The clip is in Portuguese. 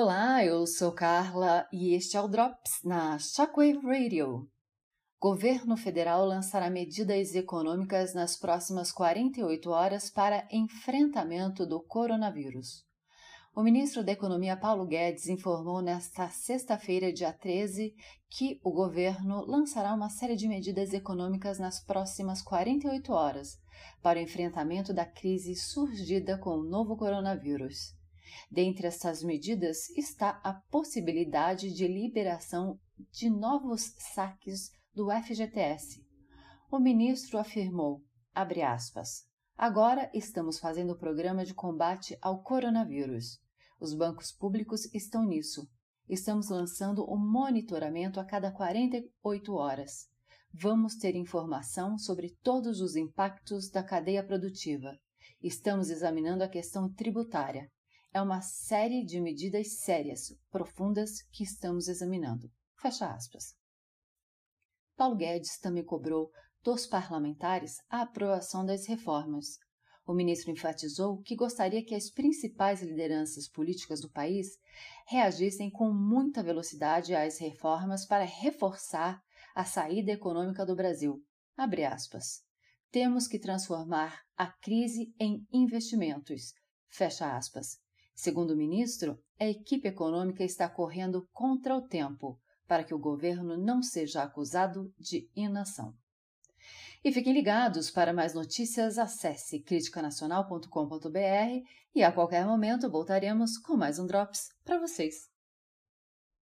Olá, eu sou Carla e este é o Drops na Shockwave Radio. Governo federal lançará medidas econômicas nas próximas 48 horas para enfrentamento do coronavírus. O ministro da Economia Paulo Guedes informou nesta sexta-feira, dia 13, que o governo lançará uma série de medidas econômicas nas próximas 48 horas para o enfrentamento da crise surgida com o novo coronavírus. Dentre estas medidas está a possibilidade de liberação de novos saques do FGTS. O ministro afirmou, abre aspas, agora estamos fazendo o programa de combate ao coronavírus. Os bancos públicos estão nisso. Estamos lançando o monitoramento a cada 48 horas. Vamos ter informação sobre todos os impactos da cadeia produtiva. Estamos examinando a questão tributária. É uma série de medidas sérias, profundas, que estamos examinando. Fecha aspas. Paulo Guedes também cobrou dos parlamentares a aprovação das reformas. O ministro enfatizou que gostaria que as principais lideranças políticas do país reagissem com muita velocidade às reformas para reforçar a saída econômica do Brasil. Abre aspas. Temos que transformar a crise em investimentos. Fecha aspas. Segundo o ministro, a equipe econômica está correndo contra o tempo para que o governo não seja acusado de inação. E fiquem ligados, para mais notícias, acesse criticanacional.com.br e a qualquer momento voltaremos com mais um Drops para vocês.